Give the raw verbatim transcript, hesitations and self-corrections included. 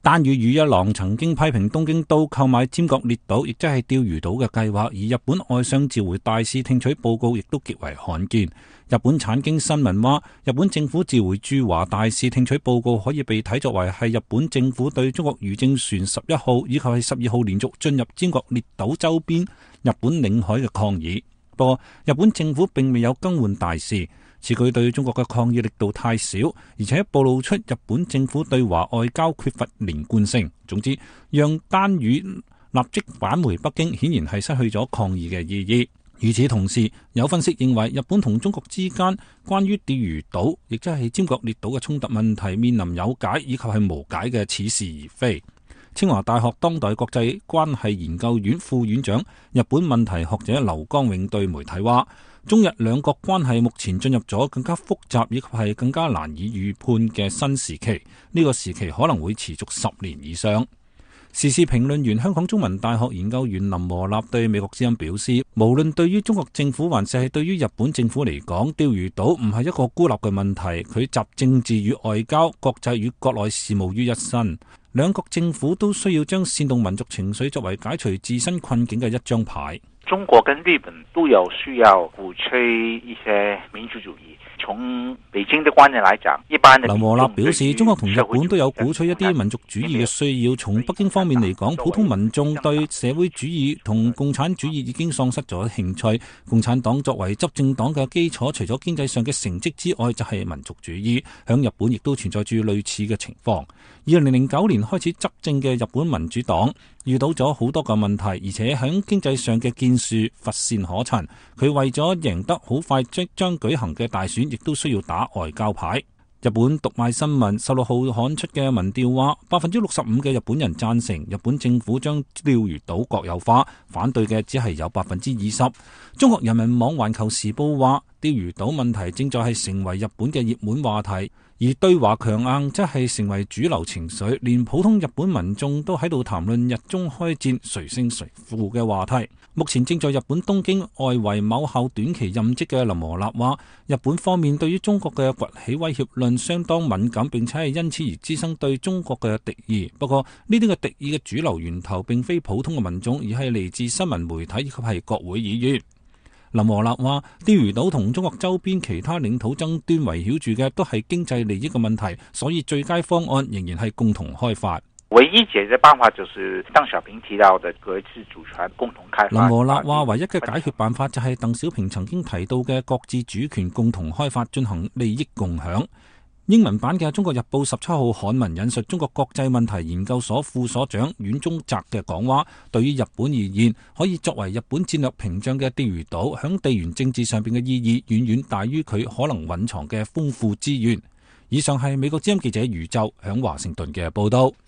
丹羽宇一郎曾經批評東京都購買尖閣列島，亦即係釣魚島嘅計劃，而日本外相召回大使聽取報告，亦都極為罕見。日本產經新聞話，日本政府召回駐華大使聽取報告，可以被睇作為係日本政府對中國漁政船十一號以及係十二號連續進入尖閣列島周邊日本領海嘅抗議。不過，日本政府並未有更換大使，此舉對中國嘅抗議力度太少，而且暴露出日本政府對華外交缺乏連貫性。總之，讓丹羽立即返回北京，顯然係失去咗抗議嘅意義。與此同時，有分析認為，日本同中國之間關於釣魚島，亦即係尖閣列島嘅衝突問題，面臨有解以及係無解嘅似是而非。清華大學當代國際關係研究院副院長、日本問題學者劉光永對媒體話，中日兩國關係目前進入咗更加複雜以及係更加難以預判嘅新時期，呢個時期可能會持續十年以上。時事評論員、香港中文大學研究員林和立對美國之音表示，無論對於中國政府還是係對於日本政府嚟講，釣魚島唔係一個孤立嘅問題，佢集政治與外交、國際與國內事務於一身。兩國政府都需要將煽動民族情緒作為解除自身困境嘅一張牌。 中國跟日本都有需要鼓吹一些民主主義。從北京的觀念來講，一般林和立表示，中國同日本都有鼓吹一啲民族主義嘅需要。從北京方面嚟講，普通民眾對社會主義同共產主義已經喪失咗興趣。共產黨作為執政黨嘅基礎，除咗經濟上嘅成績之外，就係民族主義。響日本亦都存在住類似嘅情況。二零零九年開始執政嘅日本民主黨遇到咗好多個問題，而且喺經濟上嘅建樹乏善可陳。佢為咗贏得好快即將舉行嘅大選，亦都需要打外交牌。日本讀賣新聞十六號刊出嘅民調話，百分之六十五嘅日本人贊成日本政府將釣魚島國有化，反對嘅只係有百分之二十。中國人民網環球時報話，釣魚島問題正在係成為日本嘅熱門話題，而對華強硬則係成為主流情緒，連普通日本民眾都喺度談論日中開戰誰勝誰負嘅話題。目前正在日本東京外圍某校短期任職嘅林和立話，日本方面對於中國嘅崛起威脅論相當敏感，並且係因此而滋生對中國嘅敵意。不過呢啲嘅敵意嘅主流源頭並非普通嘅民眾，而係嚟自新聞媒體以及係國會議員。林和立話，釣魚島同中國周邊其他領土爭端圍繞住嘅都係經濟利益嘅問題，所以最佳方案仍然係共同開發。 唯一解決辦法就是鄧小平提到的各自主權共同開發。 林和立話，唯一嘅解決辦法就係鄧小平曾經提到嘅各自主權共同開發，進行利益共享。英文版嘅《中國日報》十七號刊文引述中國國際問題研究所副所長阮宗澤嘅講話，對於日本而言，可以作為日本戰略屏障嘅釣魚島，響地緣政治上邊嘅意義遠遠大於佢可能蘊藏嘅豐富資源。以上係美國之音記者余晝響華盛頓嘅報道。